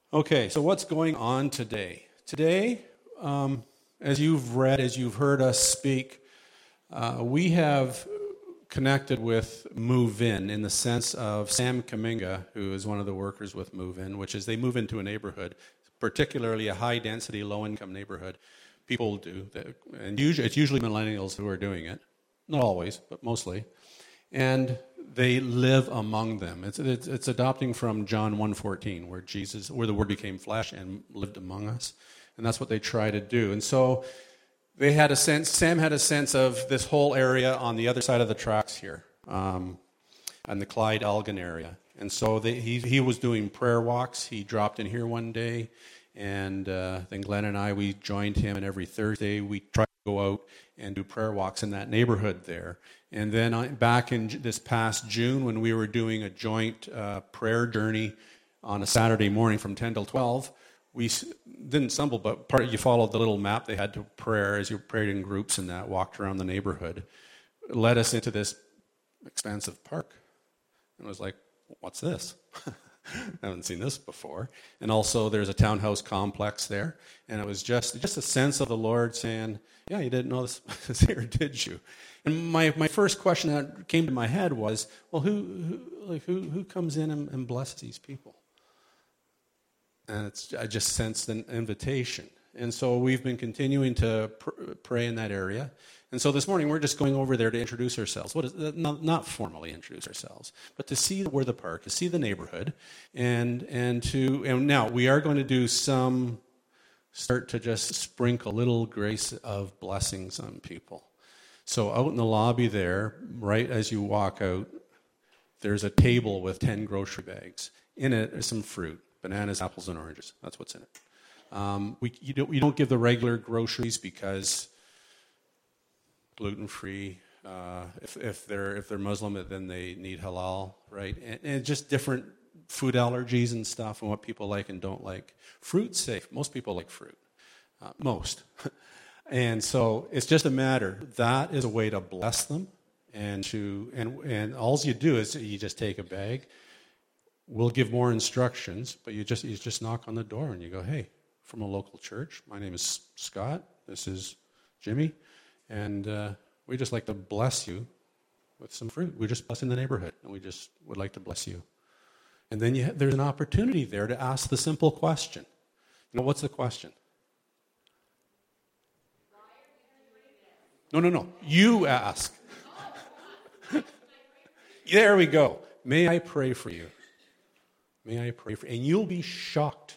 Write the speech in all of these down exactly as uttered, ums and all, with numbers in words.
Okay, so what's going on today? Today, um, as you've read, as you've heard us speak, uh, we have connected with Move In in the sense of Sam Kaminga, who is one of the workers with Move In, which is they move into a neighborhood, particularly a high-density, low-income neighborhood. People do, that, and usually, it's usually millennials who are doing it. Not always, but mostly. And they live among them. It's, it's, it's adopting from John one fourteen, where Jesus, where the Word became flesh and lived among us. And that's what they try to do. And so they had a sense, Sam had a sense of this whole area on the other side of the tracks here, um, and the Clyde Elgin area. And so they, he, he was doing prayer walks. He dropped in here one day, and uh, then Glenn and I, we joined him, and every Thursday we tried to go out and do prayer walks in that neighborhood there. And then I, back in this past June, when we were doing a joint uh, prayer journey on a Saturday morning from ten till twelve, we s- didn't stumble, but part you followed the little map they had to prayer as you prayed in groups and that, walked around the neighborhood. It led us into this expansive park. And I was like, what's this? I haven't seen this before. And also there's a townhouse complex there. And it was just just a sense of the Lord saying, yeah, you didn't know this was here, did you? And my, my first question that came to my head was, well, who who like who, who comes in and, and blesses these people? And it's I just sensed an invitation. And so we've been continuing to pr- pray in that area. And so this morning we're just going over there to introduce ourselves. What is not, not formally introduce ourselves, but to see where the park, to see the neighborhood, and and to and now we are going to do some start to just sprinkle little grace of blessings on people. So out in the lobby there, right as you walk out, there's a table with ten grocery bags. In it is some fruit, bananas, apples, and oranges. That's what's in it. Um, we you don't, you don't give the regular groceries because gluten-free. Uh, if, if they're if they're Muslim, then they need halal, right? And, and just different food allergies and stuff, and what people like and don't like. Fruit's safe. Most people like fruit. Uh, most. And so it's just a matter. That is a way to bless them, and to and and all you do is you just take a bag. We'll give more instructions, but you just you just knock on the door and you go, hey, from a local church. My name is Scott. This is Jimmy. And uh, we just like to bless you with some fruit. We're just blessing the neighborhood, and we just would like to bless you. And then you ha- there's an opportunity there to ask the simple question. You know, what's the question? No, no, no. You ask. There we go. May I pray for you? May I pray for you? And you'll be shocked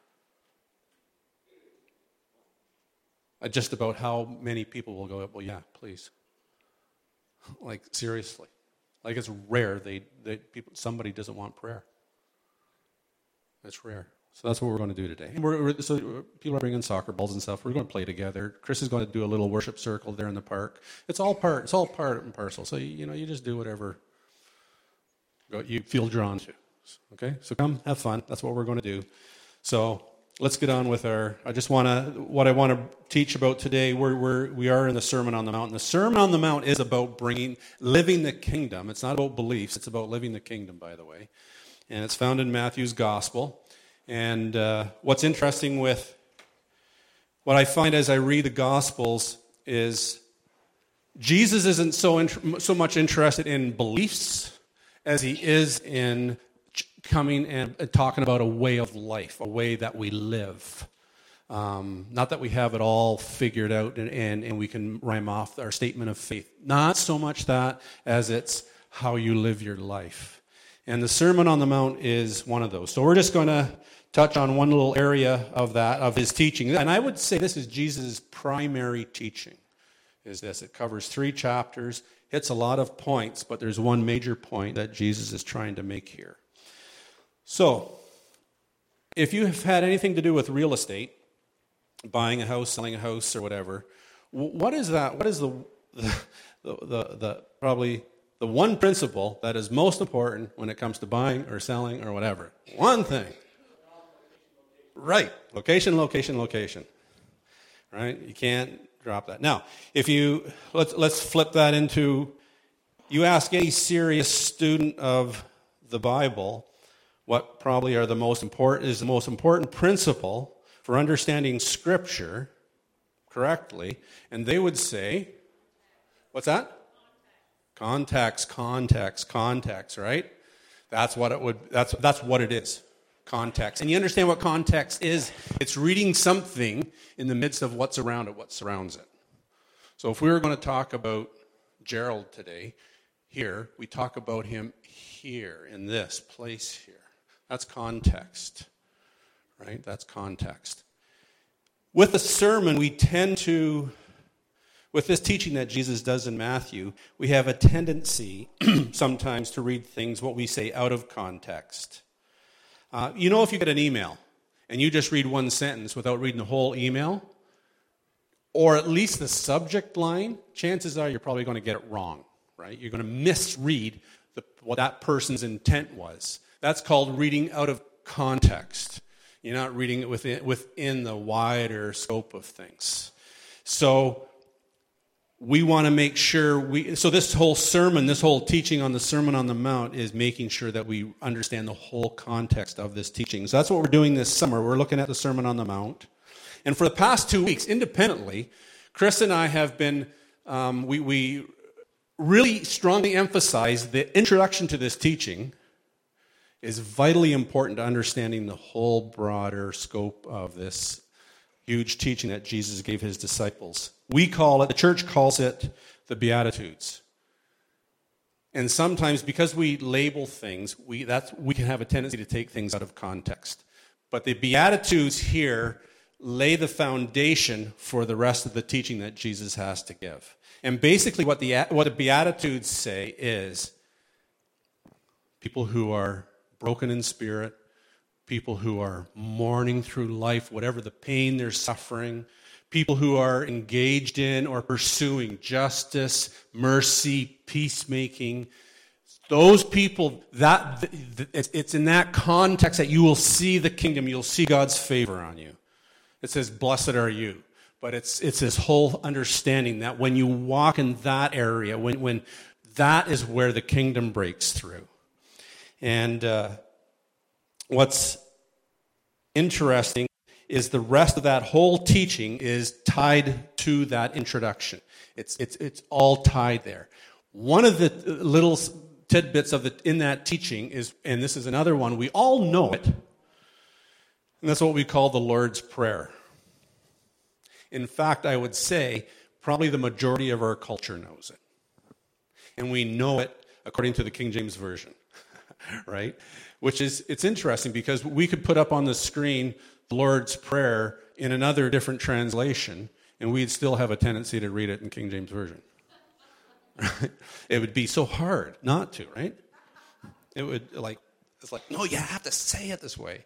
just about how many people will go, well, yeah, please. Like, seriously. Like, it's rare they, they people somebody doesn't want prayer. It's rare. So that's what we're going to do today. And we're, we're, so people are bringing soccer balls and stuff. We're going to play together. Chris is going to do a little worship circle there in the park. It's all part. It's all part and parcel. So, you know, you just do whatever you feel drawn to. Okay? So come, have fun. That's what we're going to do. So let's get on with our, I just want to, what I want to teach about today, we're, we're, we are in the Sermon on the Mount. And the Sermon on the Mount is about bringing, living the kingdom. It's not about beliefs. It's about living the kingdom, by the way. And it's found in Matthew's Gospel. And uh, what's interesting with, what I find as I read the Gospels is Jesus isn't so int- so much interested in beliefs as he is in coming and talking about a way of life, a way that we live. Um, not that we have it all figured out and, and, and we can rhyme off our statement of faith. Not so much that as it's how you live your life. And the Sermon on the Mount is one of those. So we're just going to touch on one little area of that, of his teaching. And I would say this is Jesus' primary teaching, is this. It covers three chapters, hits a lot of points, but there's one major point that Jesus is trying to make here. So, if you have had anything to do with real estate, buying a house, selling a house, or whatever, what is that? What is the the, the, the, the probably the one principle that is most important when it comes to buying or selling or whatever? One thing. Right. Location, location, location. Right? You can't drop that. Now, if you, let's, let's flip that into, you ask any serious student of the Bible, what probably are the most important is the most important principle for understanding Scripture correctly, and they would say, what's that? Context, context, context, right? That's what it would. That's that's what it is. Context. And you understand what context is? It's reading something in the midst of what's around it, what surrounds it. So if we were going to talk about Gerald today, here, we talk about him here, in this place here. That's context, right? That's context. With a sermon, we tend to, with this teaching that Jesus does in Matthew, we have a tendency sometimes to read things, what we say, out of context. Uh, you know, if you get an email and you just read one sentence without reading the whole email, or at least the subject line, chances are you're probably going to get it wrong, right? You're going to misread the, what that person's intent was. That's called reading out of context. You're not reading it within, within the wider scope of things. So we want to make sure we, so this whole sermon, this whole teaching on the Sermon on the Mount is making sure that we understand the whole context of this teaching. So that's what we're doing this summer. We're looking at the Sermon on the Mount. And for the past two weeks, independently, Chris and I have been, um, we, we really strongly emphasize the introduction to this teaching is vitally important to understanding the whole broader scope of this huge teaching that Jesus gave his disciples. We call it, the church calls it, the Beatitudes. And sometimes because we label things, we, that's, we can have a tendency to take things out of context. But the Beatitudes here lay the foundation for the rest of the teaching that Jesus has to give. And basically what the, what the Beatitudes say is people who are broken in spirit, people who are mourning through life, whatever the pain they're suffering, people who are engaged in or pursuing justice, mercy, peacemaking. Those people, that it's in that context that you will see the kingdom, you'll see God's favor on you. It says, blessed are you. But it's it's this whole understanding that when you walk in that area, when, when that is where the kingdom breaks through. And uh, what's interesting is the rest of that whole teaching is tied to that introduction. It's it's it's all tied there. One of the little tidbits of the in that teaching is, and this is another one, we all know it, and that's what we call the Lord's Prayer. In fact, I would say probably the majority of our culture knows it. And we know it according to the King James Version, right? Which is, it's interesting because we could put up on the screen the Lord's Prayer in another different translation, and we'd still have a tendency to read it in King James Version. Right? It would be so hard not to, right? It would, like, it's like, no, you have to say it this way.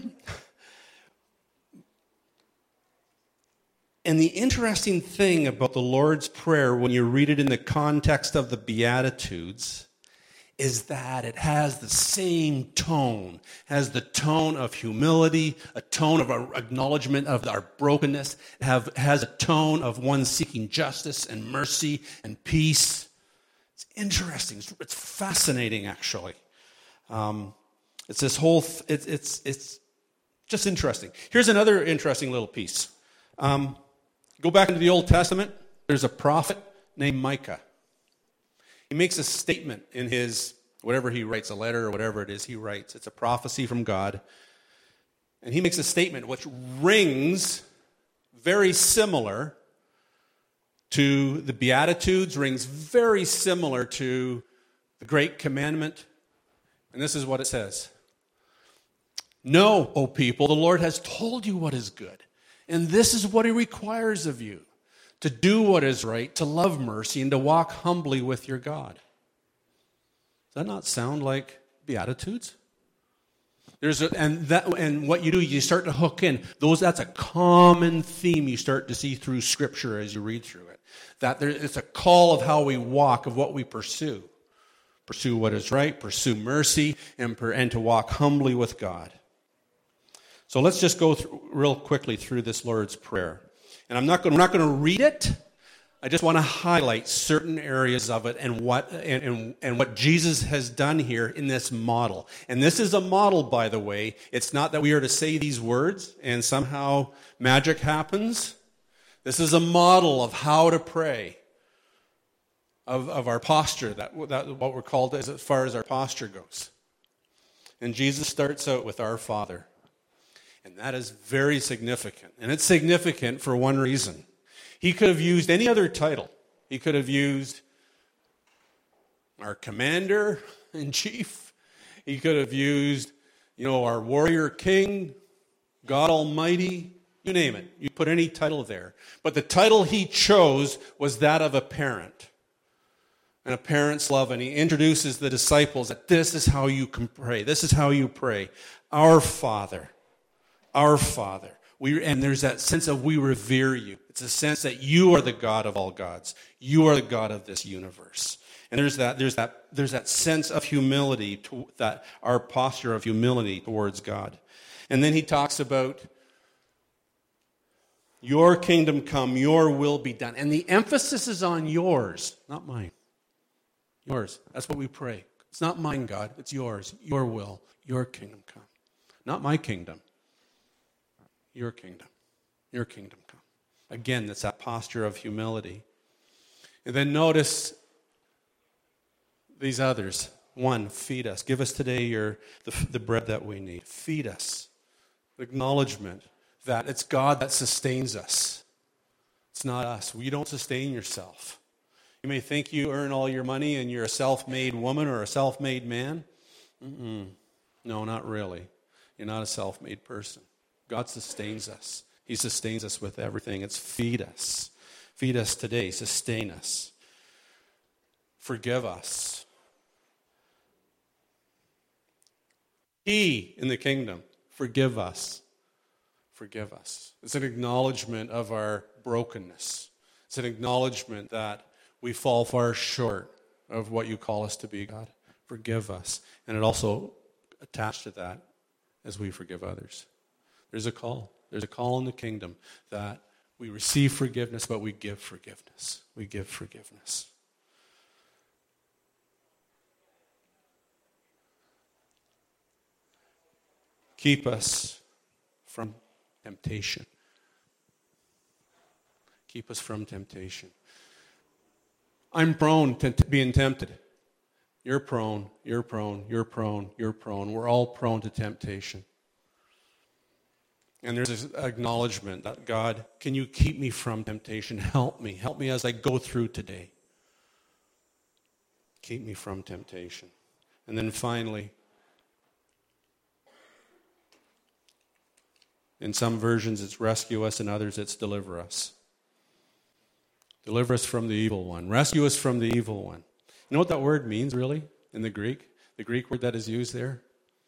And the interesting thing about the Lord's Prayer, when you read it in the context of the Beatitudes, is that it has the same tone, has the tone of humility, a tone of acknowledgement of our brokenness, have, has a tone of one seeking justice and mercy and peace. It's interesting. It's, it's fascinating, actually. Um, it's this whole, it's, it's, it's just interesting. Here's another interesting little piece. Um, go back into the Old Testament. There's a prophet named Micah. He makes a statement in his, whatever he writes, a letter or whatever it is he writes. It's a prophecy from God. And he makes a statement which rings very similar to the Beatitudes, rings very similar to the Great Commandment. And this is what it says. Know, O people, the Lord has told you what is good. And this is what he requires of you. To do what is right, to love mercy, and to walk humbly with your God. Does that not sound like Beatitudes? There's a, and that and what you do, you start to hook in. Those that's a common theme you start to see through Scripture as you read through it. That there, it's a call of how we walk, of what we pursue. Pursue what is right, pursue mercy, and, per, and to walk humbly with God. So let's just go through, real quickly through this Lord's Prayer. And I'm not going, I'm not going to read it. I just want to highlight certain areas of it and what and, and, and what Jesus has done here in this model. And this is a model, by the way. It's not that we are to say these words and somehow magic happens. This is a model of how to pray, of, of our posture, that, that what we're called as, as far as our posture goes. And Jesus starts out with our Father. And that is very significant. And it's significant for one reason. He could have used any other title. He could have used our commander-in-chief. He could have used, you know, our warrior king, God Almighty, you name it. You put any title there. But the title he chose was that of a parent. And a parent's love. And he introduces the disciples that this is how you can pray. This is how you pray. Our Father. Our Father. We, and there's that sense of we revere you. It's a sense that you are the God of all gods. You are the God of this universe. And there's that, there's that, there's that sense of humility, to, that our posture of humility towards God. And then he talks about your kingdom come, your will be done. And the emphasis is on yours, not mine. Yours. That's what we pray. It's not mine, God. It's yours. Your will. Your kingdom come. Not my kingdom. Your kingdom. Your kingdom come. Again, that's that posture of humility. And then notice these others. One, feed us. Give us today your the, the bread that we need. Feed us. Acknowledgement that it's God that sustains us. It's not us. You don't sustain yourself. You may think you earn all your money and you're a self-made woman or a self-made man. Mm-mm. No, not really. You're not a self-made person. God sustains us. He sustains us with everything. It's feed us. Feed us today. Sustain us. Forgive us. He in the kingdom. Forgive us. Forgive us. It's an acknowledgement of our brokenness. It's an acknowledgement that we fall far short of what you call us to be, God. Forgive us. And it also attached to that as we forgive others. There's a call. There's a call in the kingdom that we receive forgiveness, but we give forgiveness. We give forgiveness. Keep us from temptation. Keep us from temptation. I'm prone to being tempted. You're prone, you're prone, you're prone, you're prone. We're all prone to temptation. And there's this acknowledgement that, God, can you keep me from temptation? Help me. Help me as I go through today. Keep me from temptation. And then finally, in some versions it's rescue us, in others it's deliver us. Deliver us from the evil one. Rescue us from the evil one. You know what that word means, really, in the Greek? The Greek word that is used there?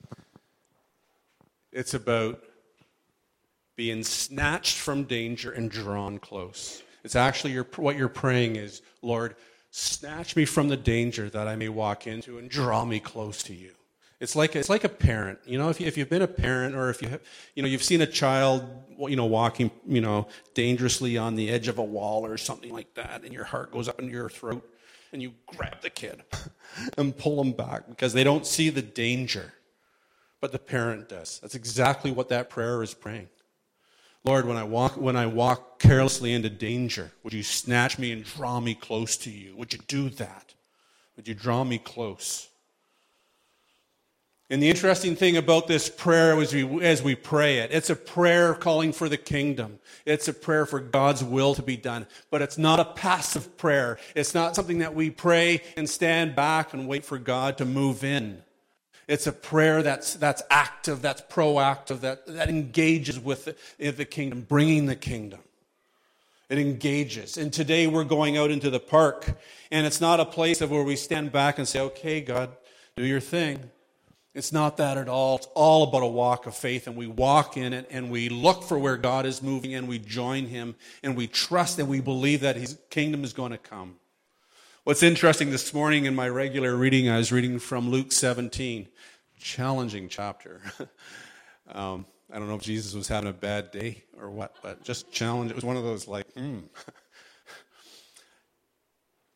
It's about being snatched from danger and drawn close. It's actually your, what you're praying is, Lord, snatch me from the danger that I may walk into and draw me close to you. It's like it's like a parent, you know. If you, if you've been a parent, or if you have, you know, you've seen a child, you know, walking, you know, dangerously on the edge of a wall or something like that, and your heart goes up into your throat, and you grab the kid and pull them back because they don't see the danger, but the parent does. That's exactly what that prayer is praying. Lord, when I walk when I walk carelessly into danger, would you snatch me and draw me close to you? Would you do that? Would you draw me close? And the interesting thing about this prayer as we, as we pray it, it's a prayer calling for the kingdom. It's a prayer for God's will to be done. But it's not a passive prayer. It's not something that we pray and stand back and wait for God to move in. It's a prayer that's that's active, that's proactive, that, that engages with the, the kingdom, bringing the kingdom. It engages. And today we're going out into the park, and it's not a place of where we stand back and say, okay, God, do your thing. It's not that at all. It's all about a walk of faith, and we walk in it, and we look for where God is moving, and we join him, and we trust and we believe that his kingdom is going to come. What's interesting, this morning in my regular reading, I was reading from Luke seventeen. Challenging chapter. um, I don't know if Jesus was having a bad day or what, but just challenge. It was one of those like, hmm.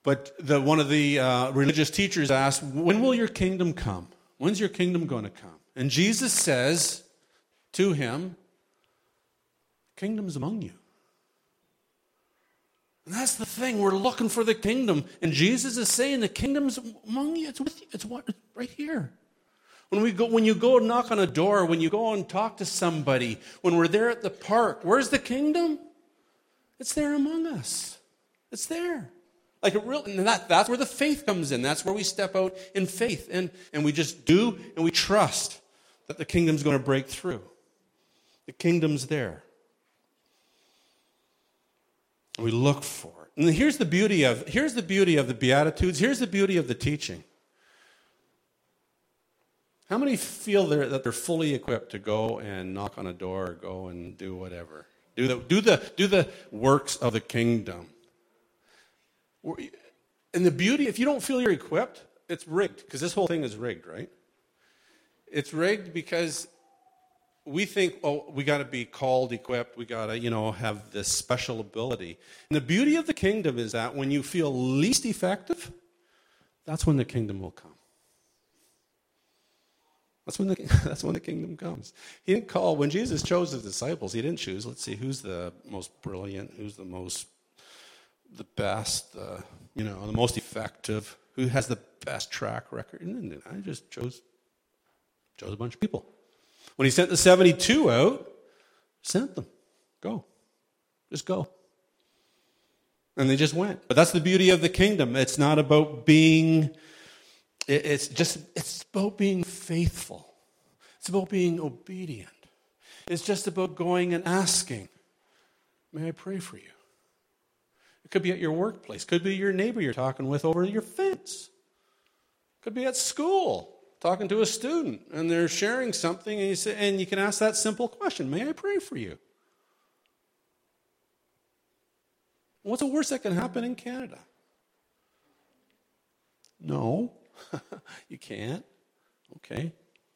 But the, one of the uh, religious teachers asked, when will your kingdom come? When's your kingdom going to come? And Jesus says to him, kingdom's among you. And that's the thing. We're looking for the kingdom. And Jesus is saying the kingdom's among you. It's with you. It's what, right here. When we go, when you go knock on a door, when you go and talk to somebody, when we're there at the park, where's the kingdom? It's there among us. It's there. Like it really, and that, that's where the faith comes in. That's where we step out in faith. And, and we just do and we trust that the kingdom's going to break through. The kingdom's there. And we look for it. And here's the beauty of, here's the beauty of the Beatitudes. Here's the beauty of the teaching. How many feel they're, that they're fully equipped to go and knock on a door or go and do whatever? Do the, do the, do the works of the kingdom. And the beauty, if you don't feel you're equipped, it's rigged, because this whole thing is rigged, right? It's rigged because we think, oh, we got to be called, equipped, we got to, you know, have this special ability. And the beauty of the kingdom is that when you feel least effective, that's when the kingdom will come. That's when the that's when the kingdom comes. He didn't call, when Jesus chose his disciples, he didn't choose, let's see, who's the most brilliant, who's the most, the best, the, you know, the most effective, who has the best track record. And I just chose, chose a bunch of people. When he sent the seventy-two out, sent them. Go. Just go. And they just went. But that's the beauty of the kingdom. It's not about being... It's just, it's about being faithful. It's about being obedient. It's just about going and asking, may I pray for you? It could be at your workplace. It could be your neighbor you're talking with over your fence. It could be at school, talking to a student, and they're sharing something, and you say, and you can ask that simple question, may I pray for you? What's the worst that can happen in Canada? No. You can't. Okay.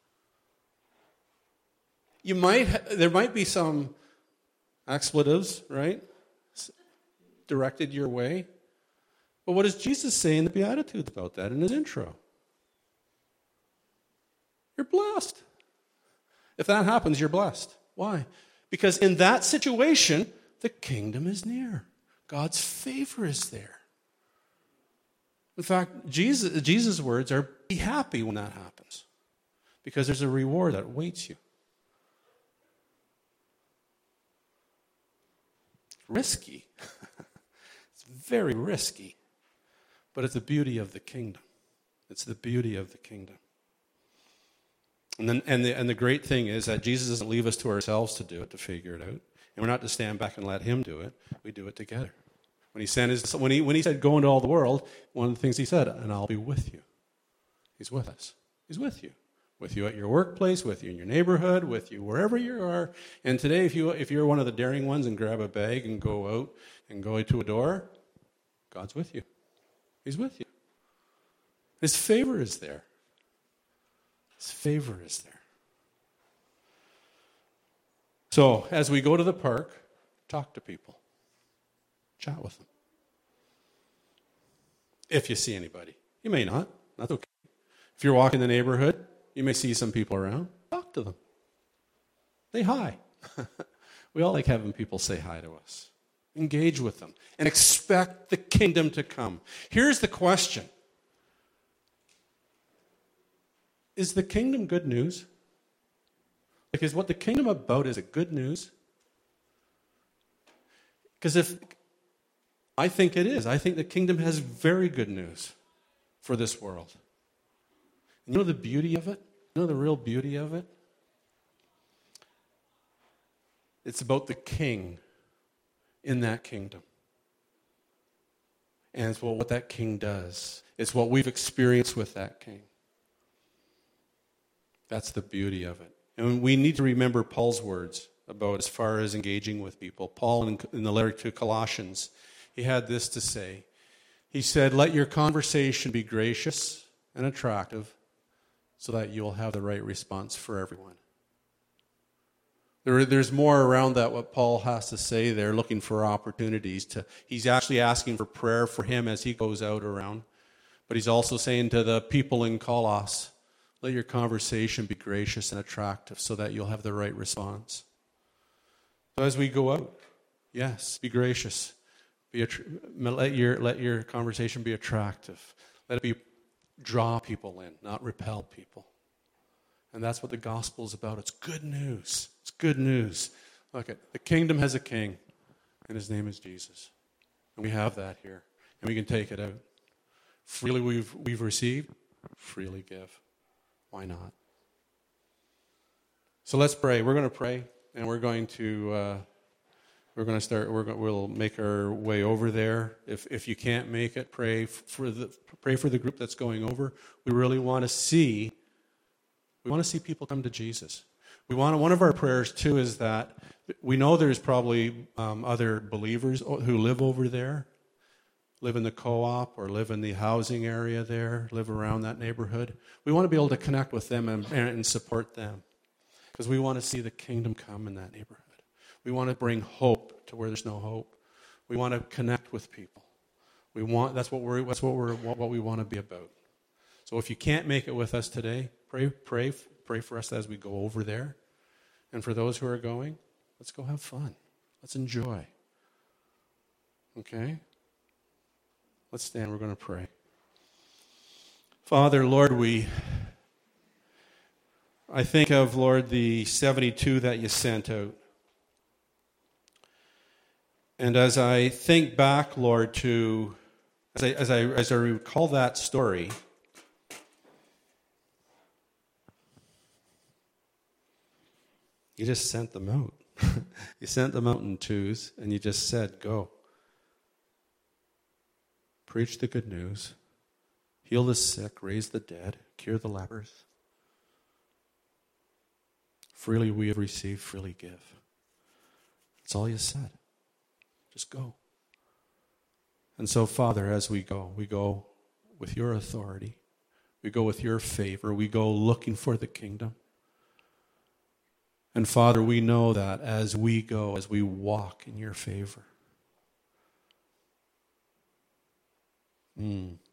You might, ha- there might be some expletives, right? Directed your way. But what does Jesus say in the Beatitudes about that in his intro? You're blessed. If that happens, you're blessed. Why? Because in that situation, the kingdom is near. God's favor is there. In fact, Jesus, Jesus' words are, be happy when that happens, because there's a reward that awaits you. It's risky. It's very risky, but it's the beauty of the kingdom. It's the beauty of the kingdom. And then, and the, and the great thing is that Jesus doesn't leave us to ourselves to do it, to figure it out. And we're not to stand back and let him do it. We do it together. When he sent his, when he when he said, go into all the world, one of the things he said, and I'll be with you. He's with us. He's with you. With you at your workplace, with you in your neighborhood, with you wherever you are. And today, if you if you're one of the daring ones and grab a bag and go out and go to a door, God's with you. He's with you. His favor is there. His favor is there. So, as we go to the park, talk to people. Chat with them. If you see anybody. You may not. That's okay. If you're walking the neighborhood, you may see some people around. Talk to them. Say hi. We all like having people say hi to us. Engage with them. And expect the kingdom to come. Here's the question. Is the kingdom good news? Like, is what the kingdom about, is it good news? Because if... I think it is. I think the kingdom has very good news for this world. You know the beauty of it? You know the real beauty of it? It's about the king in that kingdom. And it's what that king does. It's what we've experienced with that king. That's the beauty of it. And we need to remember Paul's words about as far as engaging with people. Paul, in, in the letter to Colossians, he had this to say. He said, let your conversation be gracious and attractive so that you'll have the right response for everyone. There, there's more around that, what Paul has to say there, looking for opportunities. To. He's actually asking for prayer for him as he goes out around. But he's also saying to the people in Colossus, let your conversation be gracious and attractive so that you'll have the right response. So as we go out, yes, be gracious. Be let your let your conversation be attractive. Let it be draw people in, not repel people. And that's what the gospel is about. It's good news. It's good news. Look at the kingdom has a king, and his name is Jesus. And we have that here. And we can take it out. Freely we've we've received, freely give. Why not? So let's pray. We're going to pray, and we're going to uh, we're going to start. We're going, we'll make our way over there. If if you can't make it, pray for the pray for the group that's going over. We really want to see. We want to see people come to Jesus. We want one of our prayers too is that we know there's probably um, other believers who live over there, live in the co-op or live in the housing area there, live around that neighborhood. We want to be able to connect with them and, and support them because we want to see the kingdom come in that neighborhood. We want to bring hope to where there's no hope. We want to connect with people. We want that's what we're that's what we're what we want to be about. So if you can't make it with us today, pray pray pray for us as we go over there. And for those who are going, let's go have fun. Let's enjoy. Okay? Let's stand. We're going to pray. Father, Lord, we, I think of, Lord, the seventy-two that you sent out. And as I think back, Lord, to, as I, as I, as I recall that story, you just sent them out. You sent them out in twos, and you just said, go. Preach the good news. Heal the sick, raise the dead, cure the lepers. Freely we have received, freely give. That's all you said. Just go. And so, Father, as we go, we go with your authority. We go with your favor. We go looking for the kingdom. And Father, we know that as we go, as we walk in your favor. Mm.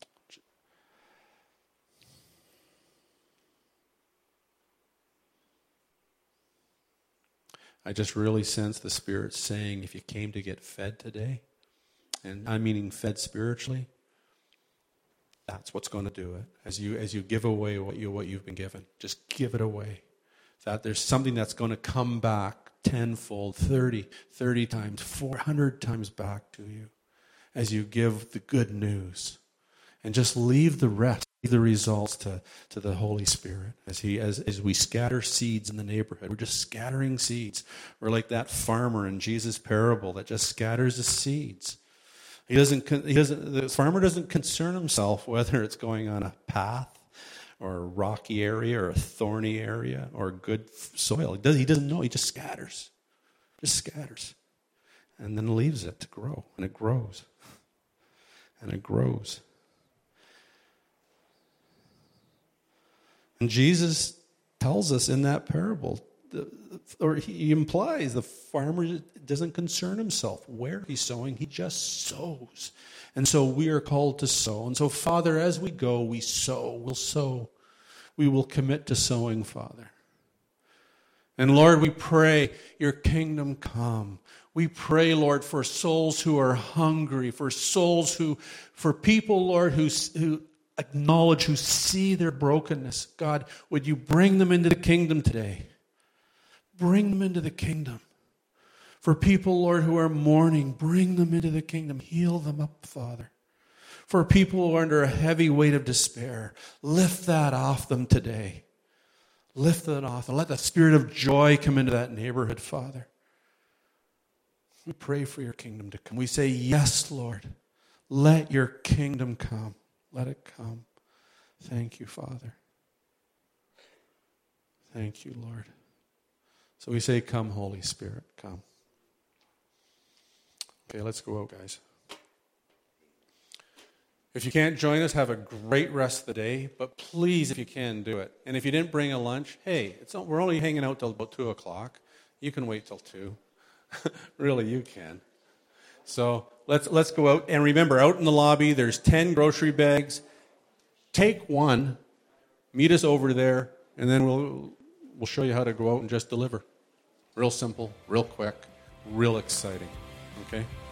I just really sense the Spirit saying, if you came to get fed today, and I'm meaning fed spiritually, that's what's going to do it. As you as you give away what you what you've been given, just give it away. That there's something that's going to come back tenfold, thirty, thirty times, four hundred times back to you as you give the good news. And just leave the rest, leave the results to, to the Holy Spirit. As he as, as we scatter seeds in the neighborhood, we're just scattering seeds. We're like that farmer in Jesus' parable that just scatters the seeds. He doesn't, he doesn't, the farmer doesn't concern himself whether it's going on a path or a rocky area or a thorny area or good soil. He, does, he doesn't know. He just scatters. Just scatters. And then leaves it to grow. And it grows. And it grows. And Jesus tells us in that parable, or he implies the farmer doesn't concern himself where he's sowing. He just sows. And so we are called to sow. And so, Father, as we go, we sow. We'll sow. We will commit to sowing, Father. And Lord, we pray your kingdom come. We pray, Lord, for souls who are hungry, for souls who, for people, Lord, who, who acknowledge, who see their brokenness. God, would you bring them into the kingdom today? Bring them into the kingdom. For people, Lord, who are mourning, bring them into the kingdom. Heal them up, Father. For people who are under a heavy weight of despair, lift that off them today. Lift that off and let the spirit of joy come into that neighborhood, Father. We pray for your kingdom to come. We say, yes, Lord, let your kingdom come. Let it come. Thank you, Father. Thank you, Lord. So we say, come, Holy Spirit, come. Okay, let's go out, guys. If you can't join us, have a great rest of the day. But please, if you can, do it. And if you didn't bring a lunch, hey, it's not, we're only hanging out till about two o'clock. You can wait till two. Really, you can. So let's let's go out. And remember, out in the lobby, there's ten grocery bags. Take one, meet us over there, and then we'll we'll show you how to go out and just deliver. Real simple, real quick, real exciting. Okay?